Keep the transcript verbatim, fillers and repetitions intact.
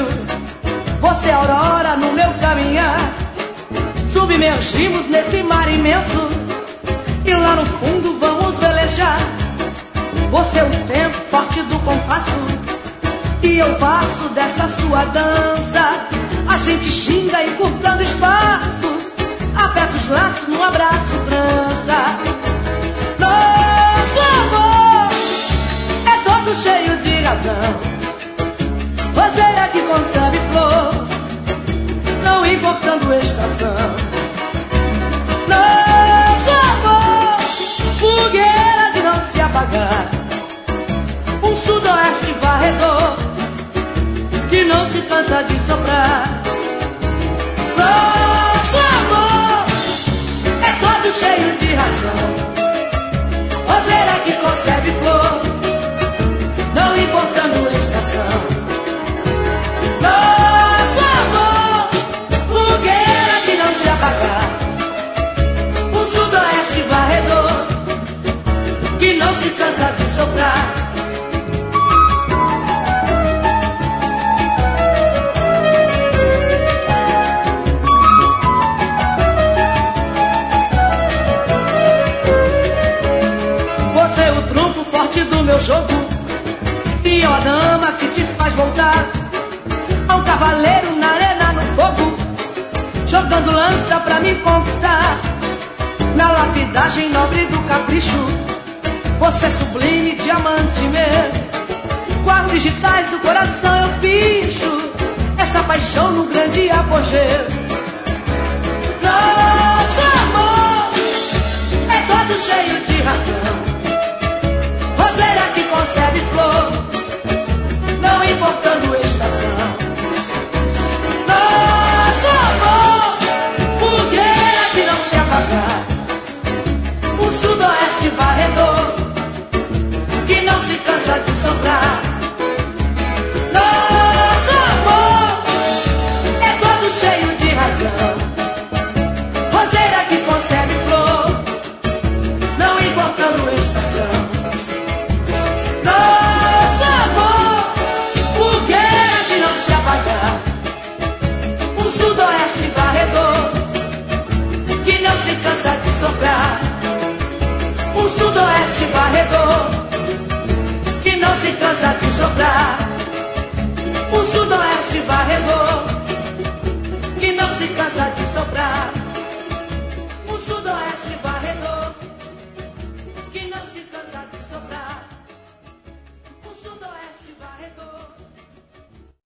brilho, você é aurora no meu caminhar. Submergimos nesse mar imenso e lá no fundo vamos velejar. Você é o tempo forte do compasso e eu passo dessa sua dança. A gente xinga encurtando espaço, aperta os laços num abraço trança. Nosso amor é todo cheio de razão, roseira que concebe flor, não importando estação. Nosso amor, fogueira de não se apagar, um sudoeste varredor que não se cansa de soprar. Nosso amor é todo cheio de razão, roseira que concebe flor, não importando estação. Nosso amor, fogueira que não se apagar, um sudoeste varredor que não se cansa de soprar. Do meu jogo, e eu a dama que te faz voltar a um cavaleiro na arena no fogo, jogando lança pra me conquistar. Na lapidagem nobre do capricho, você é sublime diamante meu, com as digitais do coração eu picho essa paixão no grande apogeu. Nosso amor é todo cheio de razão, roseira que concebe flor, não importando estação. Nosso amor, fogueira que não se apagar, um sudoeste varredor que não se cansa de soprar. Nosso amor é todo cheio de razão, roseira que concebe flor, não importando estação. Nosso amor, fogueira de não se apagar, um sudoeste varredor que não se cansa de soprar. Um sudoeste varredor que não se cansa de soprar. Um sudoeste varredor que não se cansa de